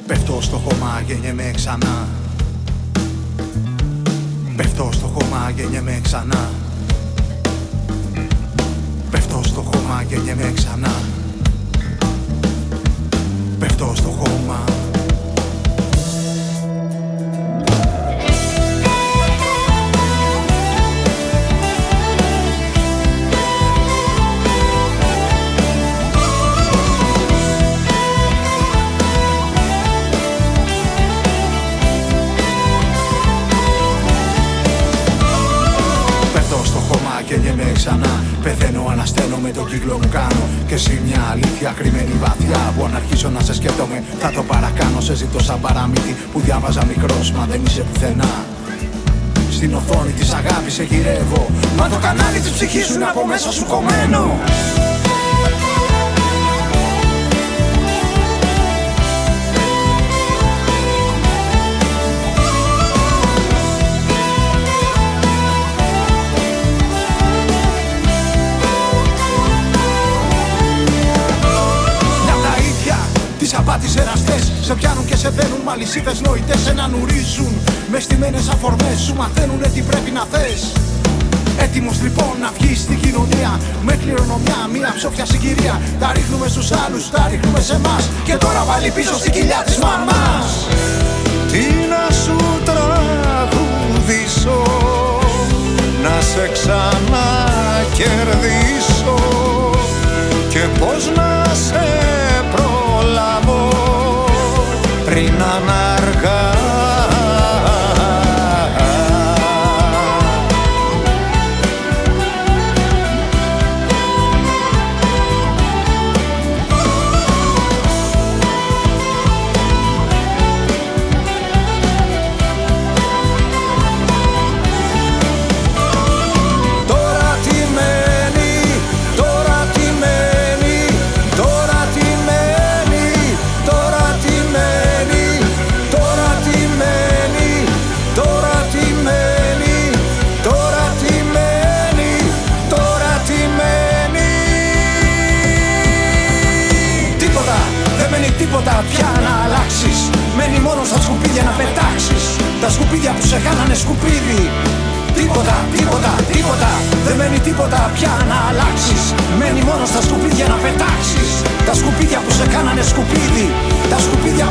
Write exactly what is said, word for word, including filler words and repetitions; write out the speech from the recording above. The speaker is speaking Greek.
Πέφτω στο χώμα, γεννιέμαι ξανά. Πέφτω στο χώμα, γεννιέμαι ξανά. Πέφτω στο χώμα, γεννιέμαι ξανά. Πέφτω στο χώμα. Γεννιέμαι ξανά, πεθαίνω, ανασταίνω με τον κύκλο που κάνω. Και εσύ μια αλήθεια κρυμμένη βαθιά που αν αρχίσω να σε σκέφτομαι θα το παρακάνω. Σε ζητώ σαν παραμύθι που διάβαζα μικρός, μα δεν είσαι πουθενά. Στην οθόνη της αγάπης σε γυρεύω, μα το κανάλι της ψυχής σου είναι από μέσα σου κομμένο. Τις απάτης εραστές σε πιάνουν και σε δένουν, μ' αλυσίδες νοητές σε νανουρίζουν. Με στημένες αφορμές σου μαθαίνουνε τι πρέπει να θες. Έτοιμος λοιπόν να βγεις στην κοινωνία με κληρονομιά, μια ψόφια συγκυρία. Τα ρίχνουμε στους άλλους, τα ρίχνουμε σε εμάς. Και τώρα βάλει πίσω στην κοιλιά της μαμάς. Τι να σου τραγουδήσω, να σε ξανακερδίσω, και πώς να σε προλάβω πριν να αργά. Τίποτα πια να αλλάξεις, μένει μόνο στα σκουπίδια να πετάξεις. Τα σκουπίδια που σε κάνανε σκουπίδι. Τίποτα, τίποτα, τίποτα, δεν μένει τίποτα πια να αλλάξεις. Μένει μόνο στα σκουπίδια να πετάξεις. Τα σκουπίδια που σε κάνανε σκουπίδι. Τα σκουπίδια